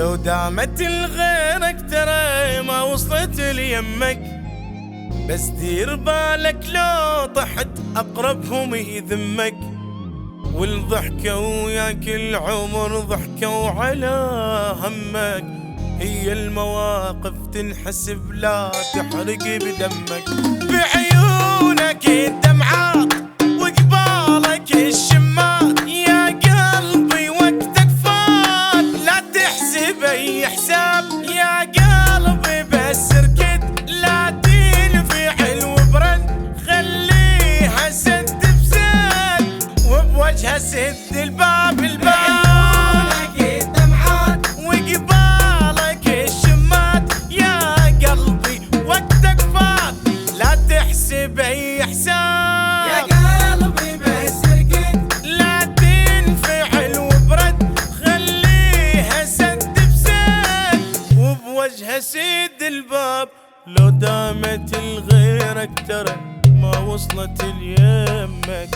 لو دامت لغيرك ترى ما وصلت ليمك، بس دير بالك لو طحت أقربهم يذمك. والضحكة وياك العمر ضحكوا على همك، هي المواقف تنحسب لا تحرق بدمك. بعيونك الدمعات وقبالك الشمات، يا قلبي وقتك فات لا تحسب اي حساب. يا قلبي بس اركد لا تنفعل وبرد، خليها سد بسد وبوجهها سد الباب. بعيونك الدمعات وقبالك الشمات، يا قلبي وقتك فات لا تحسب اي حساب. يا قلبي بس اركد لا تنفعل وبرد، خليها سد بسد وبوجهها سد الباب. لو دامت لغيرك ترى ما وصلت ليمك.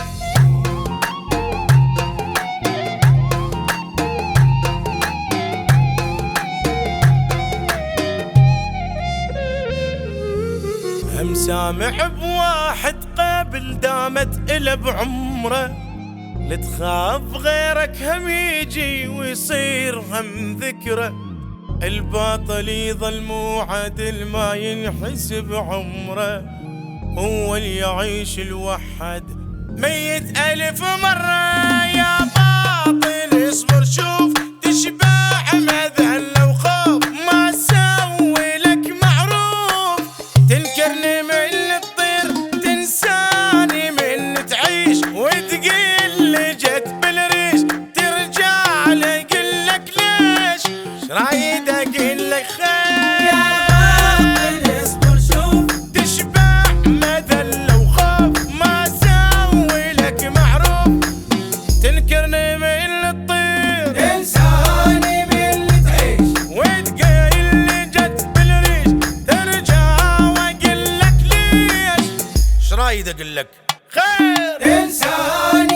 هم سامع بواحد قبل دامت إله بعمره، لتخاف غيرك هم يجي ويصير هم ذكره. الباطل يظل مو عادل ما ينحسب عمره، هو اللي يعيش الوحد ميت 1000 مرة. يا باطل اصبر شوف تشبع مذل وخوف، ما سوي لك معروف تنكرني من تطير، تنساني من تعيش وتقل لي جت بالريش. ترجع لي قلك ليش شرايد اقول لك خير. يا باطل اصبر شوف تشبع مذل وخوف، ما سوي لك معروف تنكرني من تطير، تنساني من تعيش وتقيل لي جت بالريش. ترجع واقول لك ليش شرايد اقول لك خير. تنساني